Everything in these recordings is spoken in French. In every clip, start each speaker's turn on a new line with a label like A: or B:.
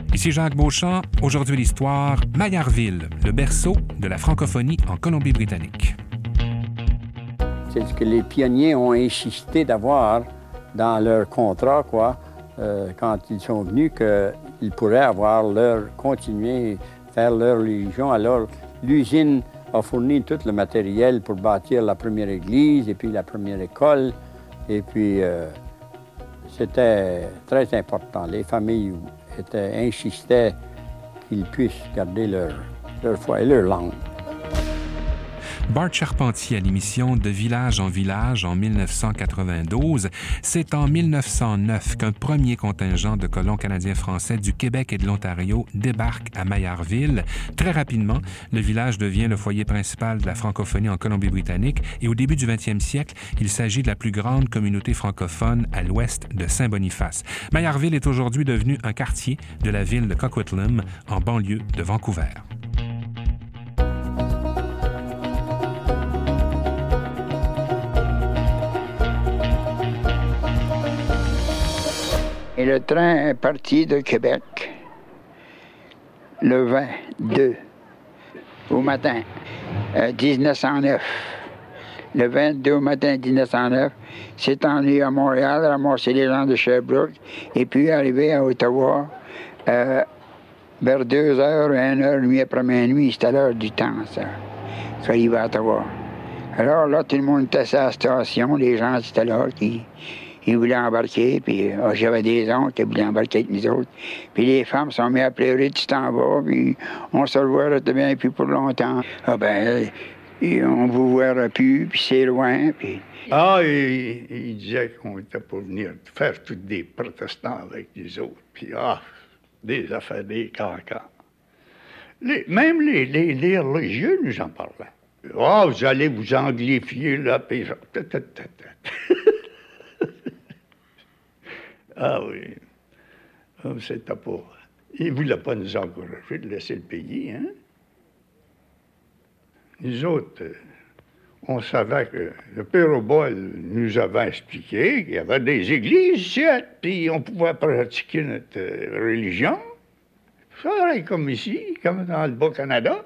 A: Ici Jacques Beauchamp. Aujourd'hui, l'histoire Maillardville, le berceau de la francophonie en Colombie-Britannique.
B: C'est ce que les pionniers ont insisté d'avoir dans leur contrat, quand ils sont venus, qu'ils pourraient continuer à faire leur religion. Alors, l'usine a fourni tout le matériel pour bâtir la première église et puis la première école. Et puis, c'était très important. Les familles insistaient qu'ils puissent garder leur foi et leur langue.
A: Bart Charpentier à l'émission De village en village en 1992. C'est en 1909 qu'un premier contingent de colons canadiens-français du Québec et de l'Ontario débarque à Maillardville. Très rapidement, le village devient le foyer principal de la francophonie en Colombie-Britannique et au début du 20e siècle, il s'agit de la plus grande communauté francophone à l'ouest de Saint-Boniface. Maillardville est aujourd'hui devenu un quartier de la ville de Coquitlam, en banlieue de Vancouver.
C: Et le train est parti de Québec le 22 au matin 1909. Le 22 au matin 1909, s'est enlevé à Montréal, ramasser les gens de Sherbrooke et puis arrivé à Ottawa vers 2h, 1h30 après minuit. C'était l'heure du temps, ça, qu'arriver à Ottawa. Alors là, tout le monde était à la station, les gens étaient là ils voulaient embarquer, puis j'avais des oncles qui voulaient embarquer avec nous autres. Puis les femmes sont mises à pleurer, tu t'en vas, puis on se reverra bien plus pour longtemps. On vous verra plus, puis c'est loin, puis...
D: il disait qu'on était pour venir faire tous des protestants avec les autres, puis des affaires, des cancans. Même les religieux nous en parlaient. Vous allez vous anglifier, là, puis... oui. C'était pas... Ils ne voulaient pas nous encourager de laisser le pays, hein? Nous autres, on savait que le Père Aubol nous avait expliqué qu'il y avait des églises ici, puis on pouvait pratiquer notre religion. Pareil comme ici, comme dans le Bas-Canada.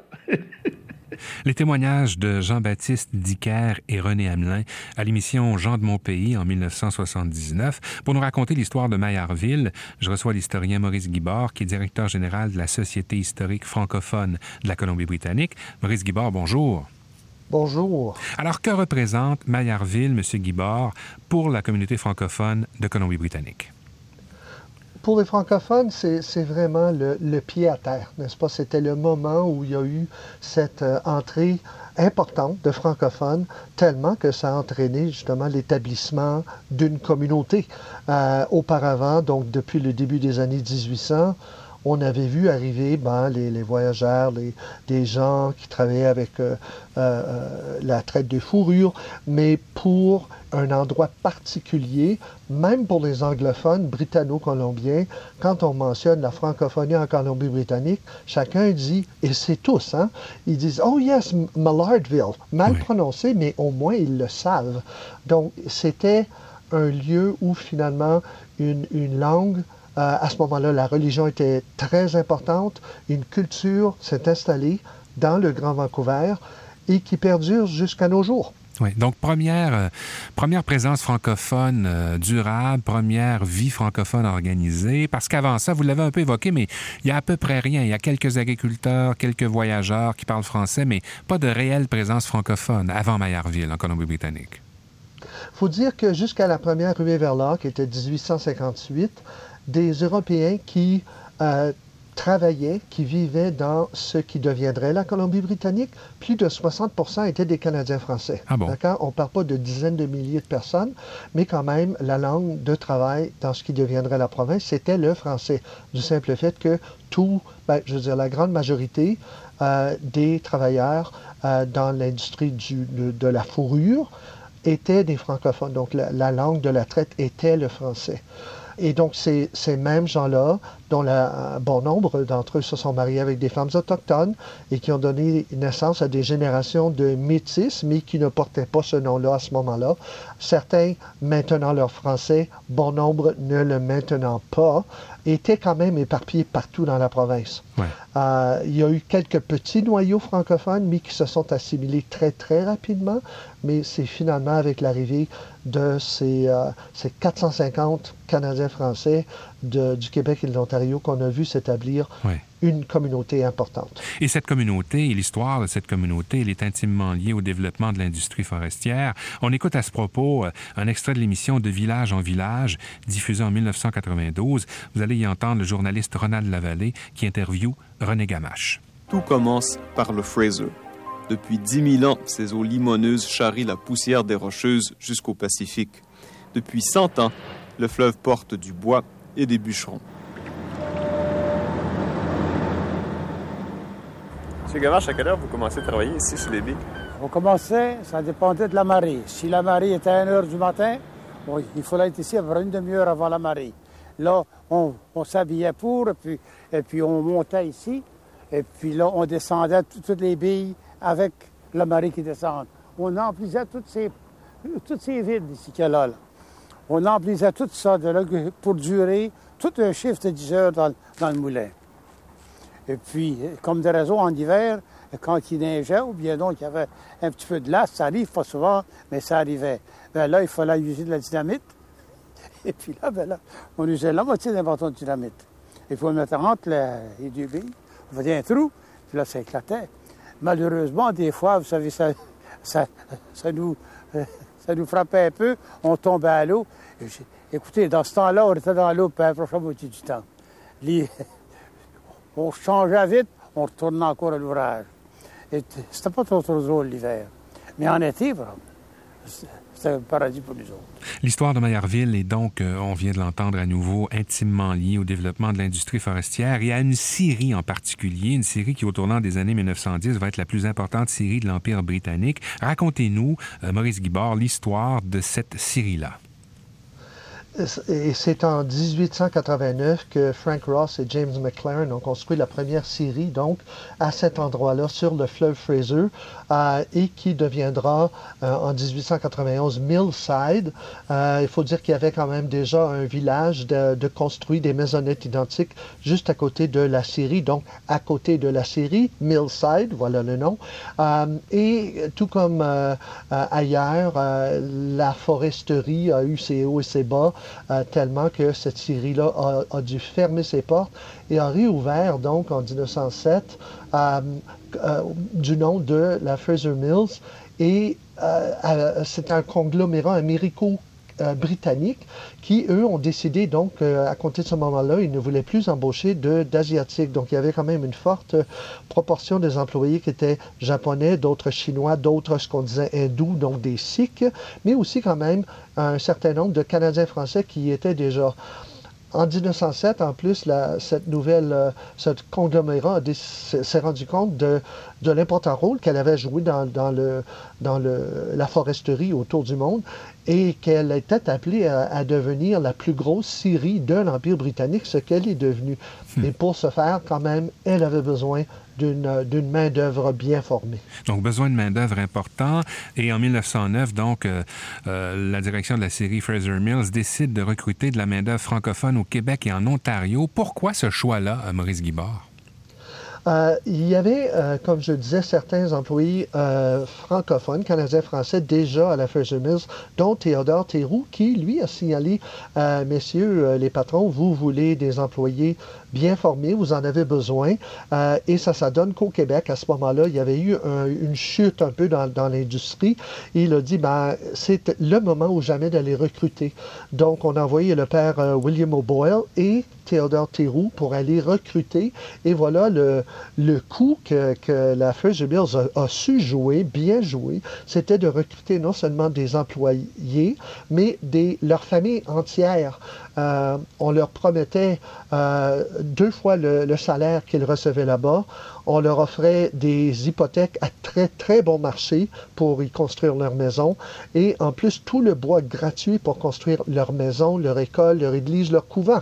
A: Les témoignages de Jean-Baptiste Dicker et René Hamelin à l'émission Jean de mon pays en 1979. Pour nous raconter l'histoire de Maillardville, je reçois l'historien Maurice Guibord, qui est directeur général de la Société historique francophone de la Colombie-Britannique. Maurice Guibord, bonjour.
E: Bonjour.
A: Alors, que représente Maillardville, M. Guibord, pour la communauté francophone de Colombie-Britannique?
E: Pour les francophones, c'est vraiment le pied à terre, n'est-ce pas? C'était le moment où il y a eu cette entrée importante de francophones, tellement que ça a entraîné justement l'établissement d'une communauté. Auparavant, donc depuis le début des années 1800, on avait vu arriver les voyageurs, des gens qui travaillaient avec la traite de fourrure, mais pour un endroit particulier, même pour les anglophones britanno-colombiens, quand on mentionne la francophonie en Colombie-Britannique, chacun dit, et c'est tous, hein, ils disent « Oh yes, Maillardville », mal prononcé, mais au moins ils le savent. Donc c'était un lieu où finalement une langue, à ce moment-là, la religion était très importante, une culture s'est installée dans le Grand Vancouver et qui perdure jusqu'à nos jours.
A: Oui, donc première présence francophone durable, première vie francophone organisée, parce qu'avant ça, vous l'avez un peu évoqué, mais il y a à peu près rien. Il y a quelques agriculteurs, quelques voyageurs qui parlent français, mais pas de réelle présence francophone avant Maillardville, en Colombie-Britannique.
E: Il faut dire que jusqu'à la première ruée vers l'or, qui était 1858, des Européens qui travaillaient, qui vivaient dans ce qui deviendrait la Colombie-Britannique, plus de 60% étaient des Canadiens français.
A: Ah bon?
E: D'accord? On ne parle pas de dizaines de milliers de personnes, mais quand même, la langue de travail dans ce qui deviendrait la province, c'était le français. Du simple fait que la grande majorité des travailleurs dans l'industrie de la fourrure étaient des francophones. Donc, la langue de la traite était le français. Et donc, ces mêmes gens-là, dont un bon nombre d'entre eux se sont mariés avec des femmes autochtones et qui ont donné naissance à des générations de métis, mais qui ne portaient pas ce nom-là à ce moment-là. Certains maintenant leur français, bon nombre ne le maintenant pas, étaient quand même éparpillés partout dans la province.
A: Ouais.
E: Il y a eu quelques petits noyaux francophones, mais qui se sont assimilés très, très rapidement. Mais c'est finalement avec l'arrivée de ces 450 Canadiens français du Québec et de l'Ontario qu'on a vu s'établir une communauté importante.
A: Et cette communauté, et l'histoire de cette communauté, elle est intimement liée au développement de l'industrie forestière. On écoute à ce propos un extrait de l'émission De village en village, diffusée en 1992. Vous allez y entendre le journaliste Ronald Lavallée qui interviewe René Gamache.
F: Tout commence par le Fraser. Depuis 10 000 ans, ces eaux limoneuses charrient la poussière des Rocheuses jusqu'au Pacifique. Depuis 100 ans, le fleuve porte du bois et des bûcherons.
G: M. Gamache, à quelle heure vous commencez à travailler ici sur les baies?
H: On commençait, ça dépendait de la marée. Si la marée était à 1h du matin, bon, il fallait être ici à peu près une demi-heure avant la marée. Là, on s'habillait et puis on montait ici, et puis là, on descendait toutes les billes avec la marée qui descend. On emplissait toutes ces vides ici qu'il y a là. On emplissait tout ça de là pour durer tout un chiffre de 10 heures dans le moulin. Et puis, comme de raison, en hiver, quand il neigeait, ou bien donc il y avait un petit peu de glace, ça arrive pas souvent, mais ça arrivait. Bien là, il fallait user de la dynamite. Et puis là, on usait la moitié d'un bâton de dynamite. Et puis on mettait entre les deux billes, on faisait un trou, puis là, ça éclatait. Malheureusement, des fois, vous savez, ça nous frappait un peu, on tombait à l'eau. Écoutez, dans ce temps-là, on était dans l'eau pour la prochaine moitié du temps. On changeait vite, on retournait encore à l'ouvrage. C'était pas trop drôle l'hiver. Mais en été, vraiment, c'était un paradis pour nous autres.
A: L'histoire de Maillardville est donc, on vient de l'entendre à nouveau, intimement liée au développement de l'industrie forestière et à une scierie en particulier, une scierie qui, au tournant des années 1910, va être la plus importante scierie de l'Empire britannique. Racontez-nous, Maurice Guibord, l'histoire de cette scierie-là.
E: Et c'est en 1889 que Frank Ross et James McLaren ont construit la première scierie, donc, à cet endroit-là, sur le fleuve Fraser, et qui deviendra, en 1891, Millside. Il faut dire qu'il y avait quand même déjà un village de construit, des maisonnettes identiques, juste à côté de la scierie, donc à côté de la scierie, Millside, voilà le nom. Et tout comme ailleurs, la foresterie a eu ses hauts et ses bas, tellement que cette scierie-là a dû fermer ses portes et a réouvert donc en 1907 du nom de la Fraser Mills. Et c'est un conglomérat américo-britannique qui, eux, ont décidé donc, à compter de ce moment-là, ils ne voulaient plus embaucher d'Asiatiques. Donc, il y avait quand même une forte proportion des employés qui étaient japonais, d'autres chinois, d'autres, ce qu'on disait, hindous, donc des Sikhs, mais aussi quand même un certain nombre de Canadiens français qui y étaient déjà. En 1907, en plus, ce conglomérat s'est rendu compte de l'important rôle qu'elle avait joué dans la foresterie autour du monde et qu'elle était appelée à devenir la plus grosse scierie de l'Empire britannique, ce qu'elle est devenue. Et pour ce faire, quand même, elle avait besoin d'une main-d'œuvre bien formée.
A: Donc, besoin de main-d'œuvre important. Et en 1909, donc, la direction de la scierie Fraser Mills décide de recruter de la main-d'œuvre francophone au Québec et en Ontario. Pourquoi ce choix-là, Maurice Guibord?
E: Il y avait, comme je disais, certains employés francophones, canadiens-français, déjà à la Fraser Mills, dont Théodore Théroux, qui, lui, a signalé, messieurs les patrons, vous voulez des employés bien formés, vous en avez besoin. Et ça donne qu'au Québec, à ce moment-là, il y avait eu une chute un peu dans l'industrie. Et il a dit, c'est le moment ou jamais d'aller recruter. Donc, on a envoyé le père William O'Boyle et Théodore Théroux pour aller recruter. Et voilà, le coup que la Fraser Mills a su jouer, bien jouer, c'était de recruter non seulement des employés, mais leurs familles entières. On leur promettait 2 fois le salaire qu'ils recevaient là-bas. On leur offrait des hypothèques à très, très bon marché pour y construire leur maison. Et en plus, tout le bois gratuit pour construire leur maison, leur école, leur église, leur couvent.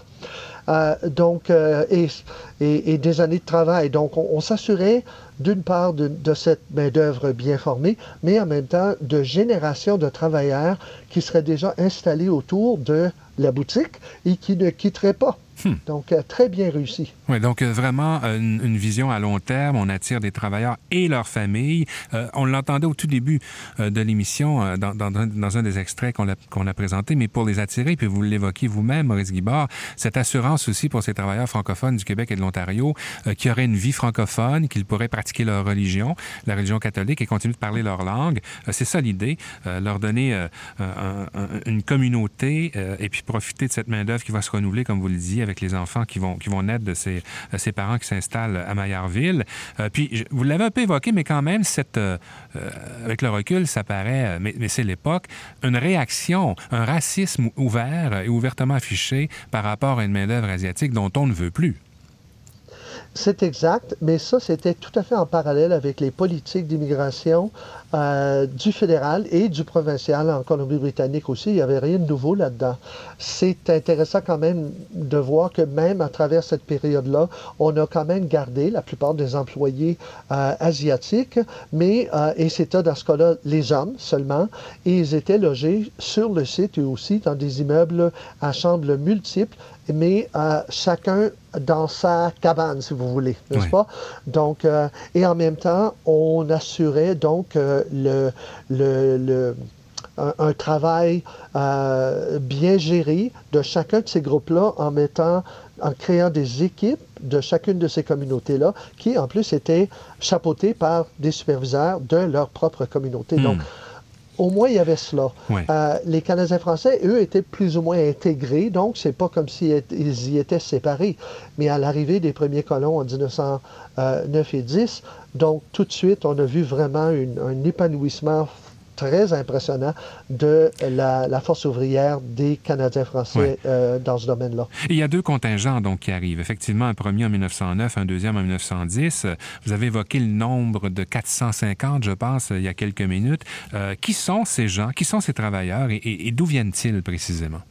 E: Et des années de travail. Donc, on s'assurait d'une part de cette main-d'œuvre bien formée, mais en même temps de générations de travailleurs qui seraient déjà installés autour de la boutique et qui ne quitteraient pas. Donc, très bien réussi.
A: Oui, donc vraiment une vision à long terme. On attire des travailleurs et leurs familles. On l'entendait au tout début de l'émission dans un des extraits qu'on a présenté, mais pour les attirer, puis vous l'évoquez vous-même, Maurice Guibard, cette assurance aussi pour ces travailleurs francophones du Québec et de l'Ontario qui auraient une vie francophone, qu'ils pourraient pratiquer leur religion, la religion catholique, et continuer de parler leur langue. C'est ça l'idée, leur donner une communauté et puis profiter de cette main-d'œuvre qui va se renouveler, comme vous le disiez, avec les enfants qui vont naître de ces parents qui s'installent à Maillardville. Puis, vous l'avez un peu évoqué, mais quand même, avec le recul, ça paraît, mais c'est l'époque, une réaction, un racisme ouvert et ouvertement affiché par rapport à une main-d'œuvre asiatique dont on ne veut plus.
E: C'est exact, mais ça, c'était tout à fait en parallèle avec les politiques d'immigration du fédéral et du provincial en Colombie-Britannique aussi. Il n'y avait rien de nouveau là-dedans. C'est intéressant quand même de voir que même à travers cette période-là, on a quand même gardé la plupart des employés asiatiques, mais, et c'était dans ce cas-là les hommes seulement, et ils étaient logés sur le site eux aussi dans des immeubles à chambres multiples, mais chacun dans sa cabane, si vous voulez, n'est-ce pas? Donc, et en même temps, on assurait donc un travail bien géré de chacun de ces groupes-là en créant des équipes de chacune de ces communautés-là qui, en plus, étaient chapeautées par des superviseurs de leur propre communauté. Donc, au moins, il y avait cela. Oui. Les Canadiens français, eux, étaient plus ou moins intégrés, donc c'est pas comme s'ils y étaient séparés. Mais à l'arrivée des premiers colons en 1909 et 10, donc tout de suite, on a vu vraiment un épanouissement très impressionnant de la force ouvrière des Canadiens français dans ce domaine-là.
A: Et il y a 2 contingents donc, qui arrivent. Effectivement, un premier en 1909, un deuxième en 1910. Vous avez évoqué le nombre de 450, je pense, il y a quelques minutes. Qui sont ces gens, qui sont ces travailleurs et d'où viennent-ils précisément?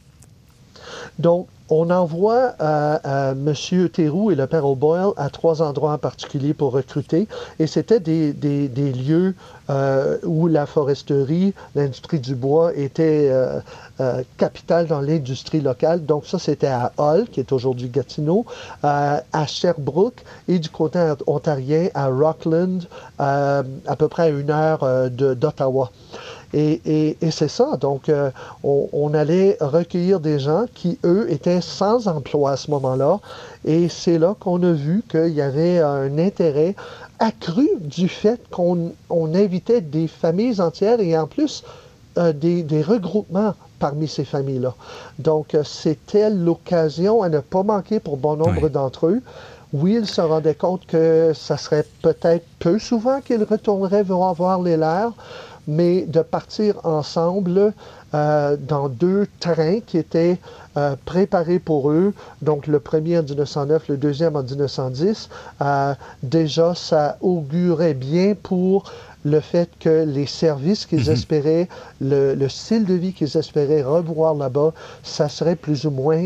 E: Donc, on envoie M. Théroux et le père O'Boyle à 3 endroits en particulier pour recruter. Et c'était des lieux où la foresterie, l'industrie du bois était capitale dans l'industrie locale. Donc ça, c'était à Hull, qui est aujourd'hui Gatineau, à Sherbrooke et du côté ontarien à Rockland, à peu près à 1 heure d'Ottawa. Et c'est ça. Donc, on allait recueillir des gens qui, eux, étaient sans emploi à ce moment-là. Et c'est là qu'on a vu qu'il y avait un intérêt accru du fait qu'on invitait des familles entières et en plus des regroupements parmi ces familles-là. Donc, c'était l'occasion à ne pas manquer pour bon nombre d'entre eux. Oui, ils se rendaient compte que ça serait peut-être peu souvent qu'ils retourneraient voir les leurs, mais de partir ensemble dans 2 trains qui étaient préparés pour eux, donc le premier en 1909, le deuxième en 1910, déjà ça augurait bien pour le fait que les services qu'ils espéraient, le style de vie qu'ils espéraient revoir là-bas, ça serait plus ou moins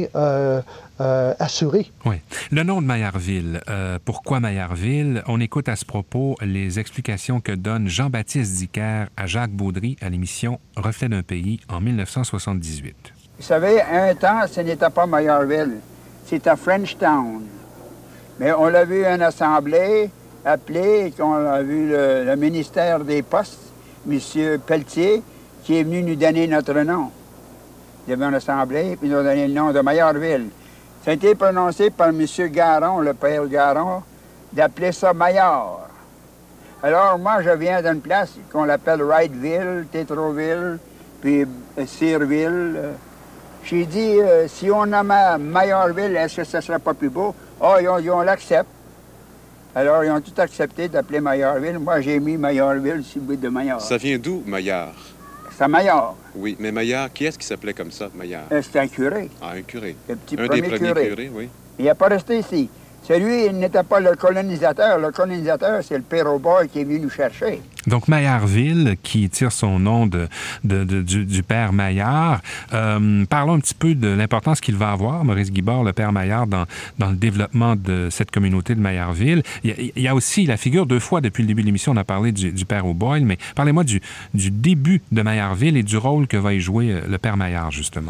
E: assuré.
A: Oui. Le nom de Maillardville, pourquoi Maillardville? On écoute à ce propos les explications que donne Jean-Baptiste Dicker à Jacques Baudry à l'émission Reflet d'un pays en 1978.
C: Vous savez, un temps, ce n'était pas Maillardville, c'était Frenchtown. Mais on l'a vu à une assemblée appelée, on a vu le ministère des Postes, M. Pelletier, qui est venu nous donner notre nom. Il y avait une assemblée, puis il nous a donné le nom de Maillardville. Ça a été prononcé par M. Garon, le père Garon, d'appeler ça Maillard. Alors, moi, je viens d'une place qu'on l'appelle Wrightville, Tétroville, puis Searville. J'ai dit, si on nomme Maillardville, est-ce que ça ne serait pas plus beau? Ah, on l'accepte. Alors, ils ont tout accepté d'appeler Maillardville. Moi, j'ai mis Maillardville sur le bout de Maillard.
I: Ça vient d'où, Maillard?
C: C'est à Maillard.
I: Oui, mais Maillard, qui est-ce qui s'appelait comme ça, Maillard?
C: C'était un curé.
I: Ah, un curé.
C: Le petit
I: Un des premiers curés, oui.
C: Il n'est pas resté ici. Celui, il n'était pas le colonisateur. Le colonisateur, c'est le père Auboy qui est venu nous chercher.
A: Donc, Maillardville, qui tire son nom du père Maillard. Parlons un petit peu de l'importance qu'il va avoir, Maurice Guibord, le père Maillard, dans le développement de cette communauté de Maillardville. Il y a aussi la figure, 2 fois depuis le début de l'émission, on a parlé du père Auboy, mais parlez-moi du début de Maillardville et du rôle que va y jouer le père Maillard, justement.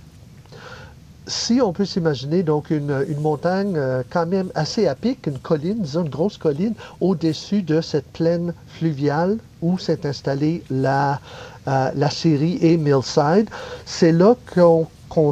E: Si on peut s'imaginer donc une montagne quand même assez à pic, une colline, disons une grosse colline, au-dessus de cette plaine fluviale où s'est installée la scierie et Millside, c'est là qu'ont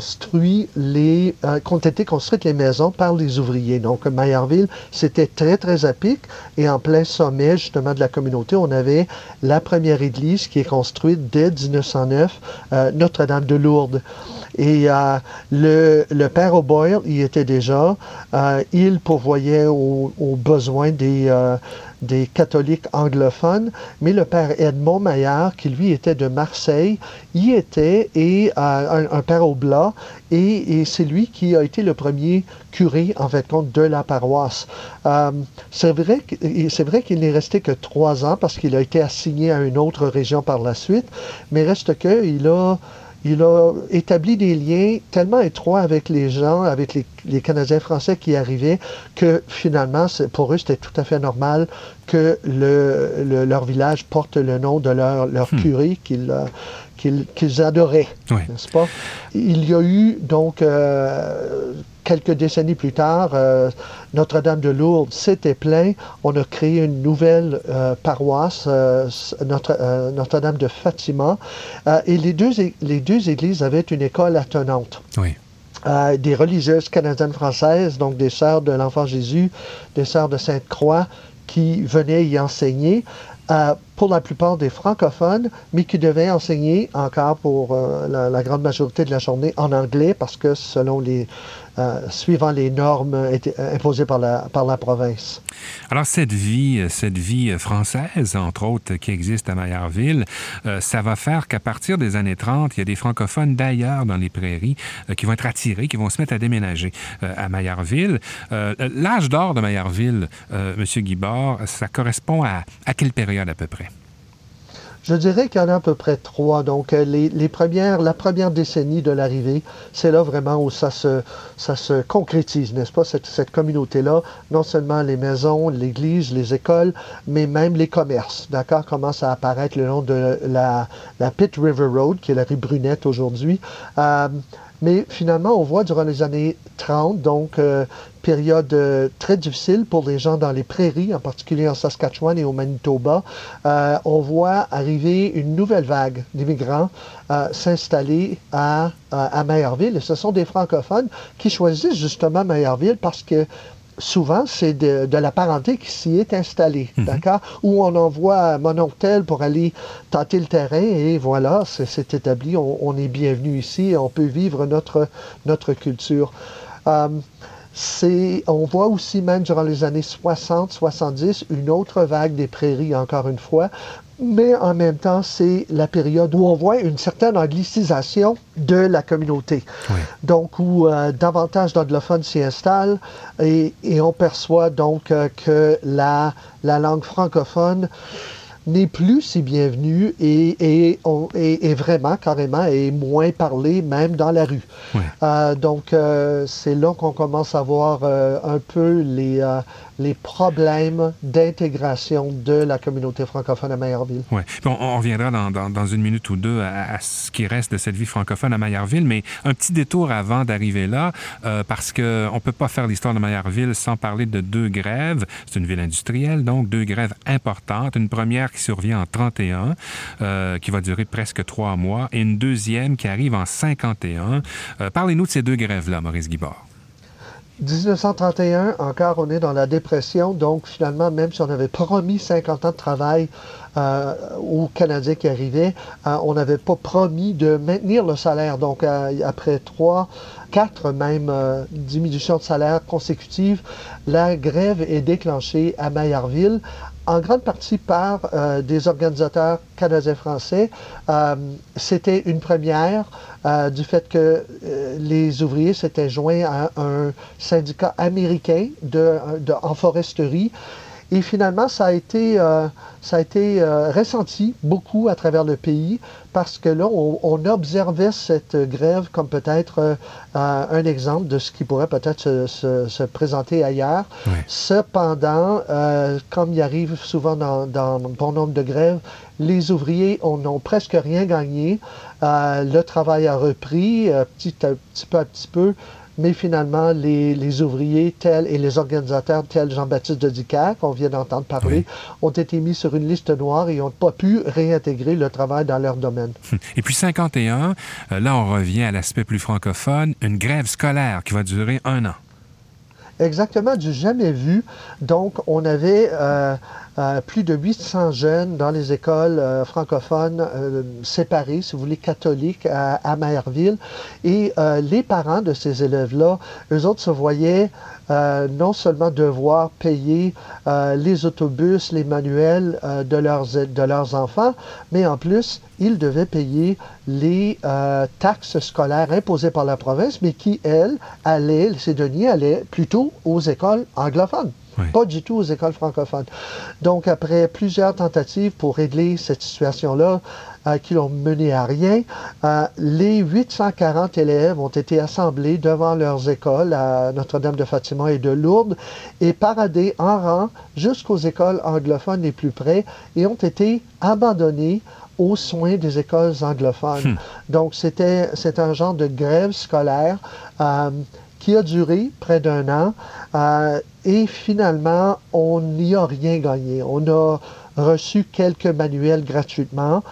E: été construites les maisons par les ouvriers. Donc, Maillardville, c'était très, très à pic. Et en plein sommet, justement, de la communauté, on avait la première église qui est construite dès 1909, Notre-Dame de Lourdes. Et le père Auboy, il était déjà, il pourvoyait aux besoins des catholiques anglophones, mais le père Edmond Maillard, qui lui était de Marseille, y était, et un père Oblat, et c'est lui qui a été le premier curé, en fait, compte de la paroisse. C'est vrai qu'il n'est resté que 3 ans, parce qu'il a été assigné à une autre région par la suite, mais reste qu'il a établi des liens tellement étroits avec les gens, avec les Canadiens français qui arrivaient, que finalement, pour eux, c'était tout à fait normal que leur village porte le nom de leur curé qu'ils adoraient, oui. N'est-ce pas? Il y a eu donc quelques décennies plus tard, Notre-Dame de Lourdes s'était plein. On a créé une nouvelle paroisse, Notre-Dame de Fatima, et les deux églises avaient une école attenante.
A: Oui.
E: Des religieuses canadiennes-françaises, donc des sœurs de l'Enfant Jésus, des sœurs de Sainte-Croix, qui venaient y enseigner. Pour la plupart des francophones, mais qui devaient enseigner encore pour la grande majorité de la journée en anglais, parce que suivant les normes imposées par la province.
A: Alors, cette vie française, entre autres, qui existe à Maillardville, ça va faire qu'à partir des années 30, il y a des francophones d'ailleurs dans les prairies qui vont être attirés, qui vont se mettre à déménager à Maillardville. L'âge d'or de Maillardville, M. Guibord, ça correspond à quelle période à peu près?
E: Je dirais qu'il y en a à peu près 3. Donc, la première décennie de l'arrivée, c'est là vraiment où ça se concrétise, n'est-ce pas, cette communauté-là. Non seulement les maisons, l'église, les écoles, mais même les commerces, d'accord, commencent à apparaître le long de la Pitt River Road, qui est la rue Brunette aujourd'hui. Mais finalement, on voit durant les années 30, donc période très difficile pour les gens dans les prairies, en particulier en Saskatchewan et au Manitoba. On voit arriver une nouvelle vague d'immigrants s'installer à Maillardville. Et ce sont des francophones qui choisissent justement Maillardville parce que souvent, c'est de la parenté qui s'y est installée, d'accord? Où on envoie mon oncle pour aller tâter le terrain et voilà, c'est établi, on est bienvenu ici et on peut vivre notre culture. On voit aussi même durant les années 60-70 une autre vague des prairies, encore une fois, mais en même temps, c'est la période où on voit une certaine anglicisation de la communauté. Oui. Donc, où davantage d'anglophones s'y installent et on perçoit donc que la langue francophone n'est plus si bienvenue et vraiment, carrément, est moins parlée, même dans la rue. Oui. Donc, c'est là qu'on commence à voir un peu les problèmes d'intégration de la communauté francophone à Maillardville.
A: Oui. On reviendra dans une minute ou deux à ce qui reste de cette vie francophone à Maillardville, mais un petit détour avant d'arriver là, parce qu'on ne peut pas faire l'histoire de Maillardville sans parler de 2 grèves. C'est une ville industrielle, donc 2 grèves importantes. Une première qui survient en 31, qui va durer presque 3 mois, et une deuxième qui arrive en 51. Parlez-nous de ces 2 grèves-là, Maurice Guibord.
E: 1931, encore, on est dans la dépression, donc finalement, même si on avait promis 50 ans de travail aux Canadiens qui arrivaient, on n'avait pas promis de maintenir le salaire. Donc, après 4 même diminutions de salaire consécutives, la grève est déclenchée à Maillardville, en grande partie par des organisateurs canadiens-français. C'était une première du fait que les ouvriers s'étaient joints à un syndicat américain en foresterie. Et finalement, ça a été ressenti beaucoup à travers le pays parce que là, on observait cette grève comme peut-être un exemple de ce qui pourrait peut-être se présenter ailleurs.
A: Oui.
E: Cependant, comme il arrive souvent dans bon nombre de grèves, les ouvriers n'ont presque rien gagné. Le travail a repris petit à petit. Mais finalement, les ouvriers tels et les organisateurs tels Jean-Baptiste Dedicaire, qu'on vient d'entendre parler, ont été mis sur une liste noire et n'ont pas pu réintégrer le travail dans leur domaine.
A: Et puis 51, là on revient à l'aspect plus francophone, une grève scolaire qui va durer 1 an.
E: Exactement, du jamais vu. Donc, on avait plus de 800 jeunes dans les écoles francophones séparées, si vous voulez, catholiques à Maillardville. Et les parents de ces élèves-là, eux autres se voyaient non seulement devoir payer les autobus, les manuels de leurs enfants, mais en plus, ils devaient payer les taxes scolaires imposées par la province, mais qui, ces deniers allaient plutôt aux écoles anglophones. Oui. Pas du tout aux écoles francophones. Donc, après plusieurs tentatives pour régler cette situation-là, qui n'ont mené à rien, les 840 élèves ont été assemblés devant leurs écoles à Notre-Dame de Fatima et de Lourdes et paradés en rang jusqu'aux écoles anglophones les plus près et ont été abandonnés aux soins des écoles anglophones. Donc, c'est un genre de grève scolaire qui a duré près d'1 an et finalement, on n'y a rien gagné. On a reçu quelques manuels gratuitement.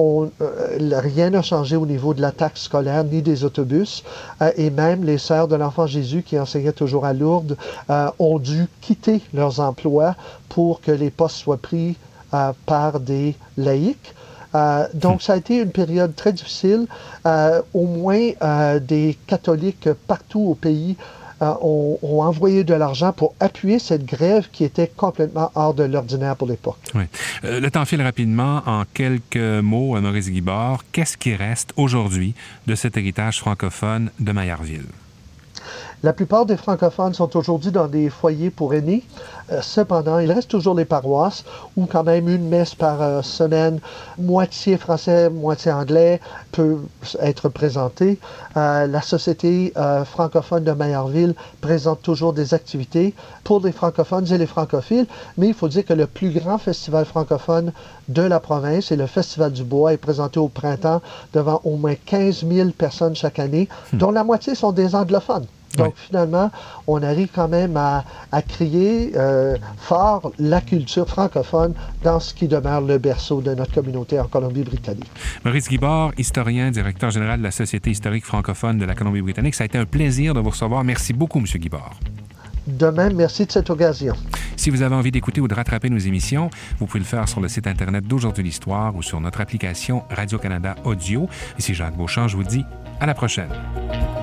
E: Rien n'a changé au niveau de la taxe scolaire ni des autobus. Et même les Sœurs de l'Enfant Jésus qui enseignaient toujours à Lourdes ont dû quitter leurs emplois pour que les postes soient pris par des laïcs. Donc, ça a été une période très difficile. Au moins, des catholiques partout au pays ont envoyé de l'argent pour appuyer cette grève qui était complètement hors de l'ordinaire pour l'époque.
A: Oui. Le temps file rapidement. En quelques mots, Maurice Guibord, qu'est-ce qui reste aujourd'hui de cet héritage francophone de Maillardville?
E: La plupart des francophones sont aujourd'hui dans des foyers pour aînés. Cependant, il reste toujours les paroisses où quand même une messe par semaine, moitié français, moitié anglais, peut être présentée. La Société francophone de Maillardville présente toujours des activités pour les francophones et les francophiles, mais il faut dire que le plus grand festival francophone de la province et le Festival du Bois est présenté au printemps devant au moins 15 000 personnes chaque année, dont la moitié sont des anglophones. Donc, finalement, on arrive quand même à crier fort la culture francophone dans ce qui demeure le berceau de notre communauté en Colombie-Britannique.
A: Maurice Guibord, historien, directeur général de la Société historique francophone de la Colombie-Britannique. Ça a été un plaisir de vous recevoir. Merci beaucoup, M. Guibord.
E: De même, merci de cette occasion.
A: Si vous avez envie d'écouter ou de rattraper nos émissions, vous pouvez le faire sur le site Internet d'Aujourd'hui l'Histoire ou sur notre application Radio-Canada Audio. Ici Jacques Beauchamp, je vous dis à la prochaine.